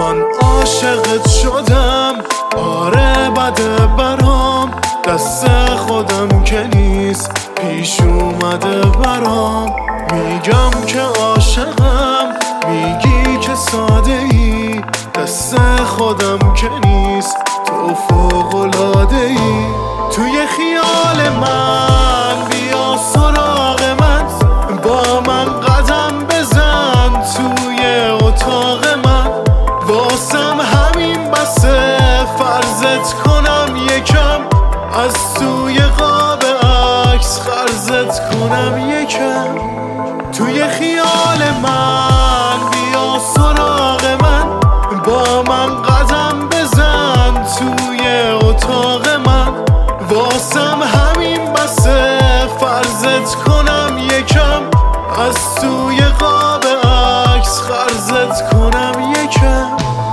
من عاشقت شدم، آره بده برام، دست خودم که نیست پیش اومده برام. میگم که عاشقم، میگی که ساده ای، دست خودم که نیست تو فوق‌العاده ای. توی خیال من بیا سراغ من، با من قدم بزن توی اتاق من. واسم همین بسه فرضت کنم یکم، از توی قاب عکس خرزت کنم یکم. توی خیال من بیا سراغ من، با من قدم بزن توی اتاق من. واسم همین بسه فرضت کنم یکم، از توی قاب عکس خرزت کنم یکم.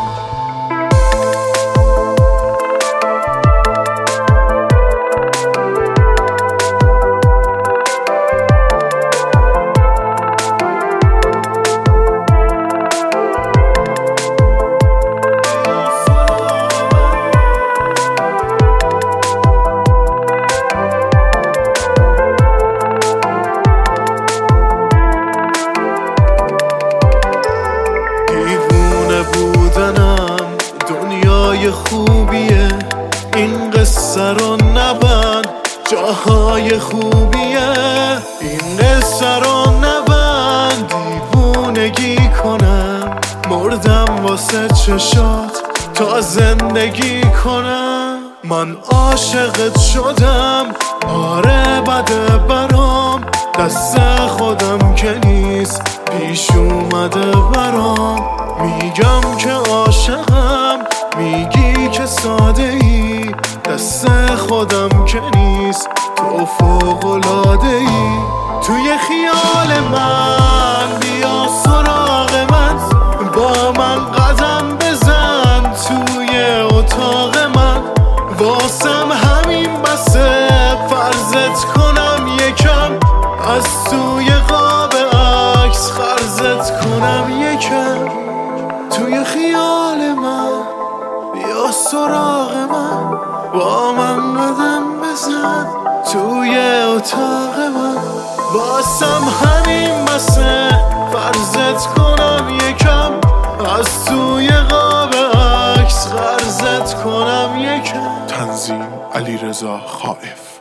بودنم دنیای خوبیه، این قصه رو نبند، جاهای خوبیه. این قصه رو نبند، دیوونگی کنم، مردم واسه چشات تا زندگی کنم. من عاشقت شدم، آره بده برام، دست خودم که نیست پیش اومده برام. میگم که عاشقم، میگی که ساده ای، دست خودم که نیست تو فوق‌العاده ای. توی خیال من بیا سراغ من، با من قدم بزن توی اتاق من. واسم همین بسه فرضت کنم یکم، از توی قاب عکس خرزت کنم یکم. توی خیال من بیا سراغ من، با من قدم بزن توی اتاق من. واسم همین بسه فرضت کنم یکم، از توی قاب عکس خرزت کنم یکم. تنظیم علیرضا خائف.